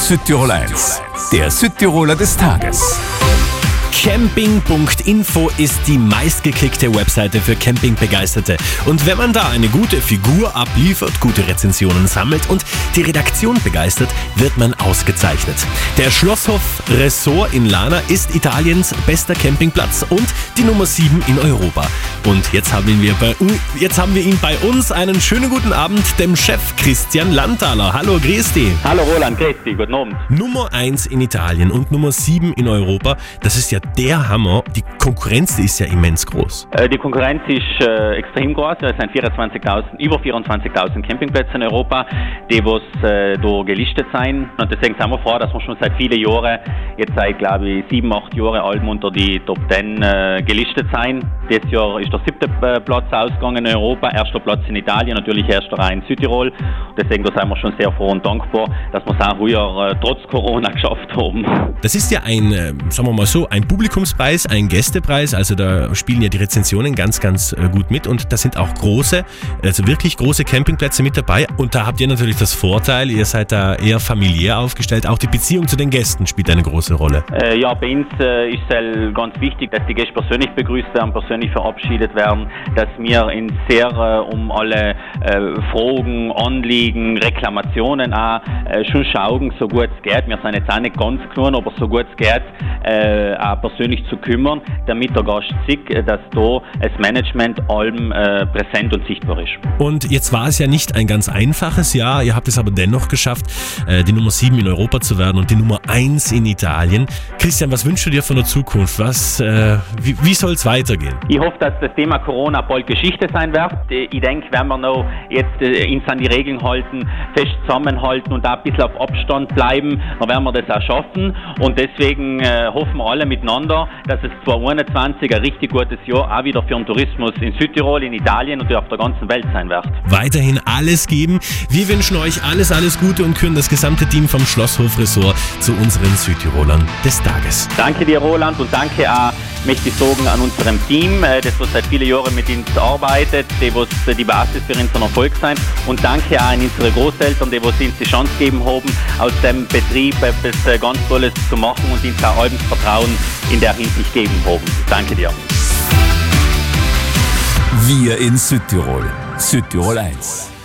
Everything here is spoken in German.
Südtirol 1, der Südtiroler des Tages. Camping.info ist die meistgeklickte Webseite für Campingbegeisterte. Und wenn man da eine gute Figur abliefert, gute Rezensionen sammelt und die Redaktion begeistert, wird man ausgezeichnet. Der Schlosshof Resort in Lana ist Italiens bester Campingplatz und die Nummer 7 in Europa. Und jetzt haben wir ihn bei uns. Einen schönen guten Abend, dem Chef Christian Landthaler. Hallo, grüß dich. Hallo Roland, grüß dich, guten Abend. Nummer 1 in Italien und Nummer 7 in Europa. Das ist ja der Hammer. Die Konkurrenz ist ja immens groß. Die Konkurrenz ist extrem groß. Es sind über 24.000 Campingplätze in Europa, die da gelistet sind. Und deswegen sind wir froh, dass wir schon seit vielen Jahren, jetzt seit glaube ich 7-8 Jahren alt, unter die Top 10 gelistet sind. Dieses Jahr ist der 7. Platz ausgegangen in Europa, 1. Platz in Italien, natürlich 1. in Südtirol. Deswegen da sind wir schon sehr froh und dankbar, dass wir es auch heuer trotz Corona geschafft haben. Das ist ja ein, sagen wir mal so, ein Publikumspreis, ein Gästepreis, also da spielen ja die Rezensionen ganz, ganz gut mit und da sind auch große, also wirklich große Campingplätze mit dabei und da habt ihr natürlich das Vorteil, ihr seid da eher familiär aufgestellt, auch die Beziehung zu den Gästen spielt eine große Rolle. Ja, bei uns ist es ganz wichtig, dass die Gäste persönlich begrüßt werden, persönlich verabschiedet werden, dass wir in sehr um alle Fragen, Anliegen, Reklamationen auch schon schauen, so gut es geht. Wir sind jetzt auch nicht ganz klein, aber so gut es geht, auch persönlich zu kümmern, damit der Gast sieht, dass da das Management allem präsent und sichtbar ist. Und jetzt war es ja nicht ein ganz einfaches Jahr, ihr habt es aber dennoch geschafft, die Nummer 7 in Europa zu werden und die Nummer 1 in Italien. Christian, was wünschst du dir von der Zukunft? Wie soll es weitergehen? Ich hoffe, dass das Thema Corona bald Geschichte sein wird. Ich denke, wenn wir noch jetzt uns an die Regeln halten, fest zusammenhalten und da ein bisschen auf Abstand bleiben, dann werden wir das auch schaffen. Und deswegen hoffen wir alle miteinander, dass es 2021 ein richtig gutes Jahr auch wieder für den Tourismus in Südtirol, in Italien und auf der ganzen Welt sein wird. Weiterhin alles geben. Wir wünschen euch alles Gute und küren das gesamte Team vom Schlosshof Resort zu unseren Südtirolern des Tages. Danke dir, Roland, und danke auch, möchte ich sagen, an unserem Team, das was seit vielen Jahren mit uns arbeitet, die was die Basis für unseren Erfolg sind. Und danke auch an unsere Großeltern, die was uns die Chance gegeben haben, aus dem Betrieb etwas ganz Tolles zu machen und uns auch allem Vertrauen in der Hinsicht gegeben haben. Danke dir. Wir in Südtirol. Südtirol 1.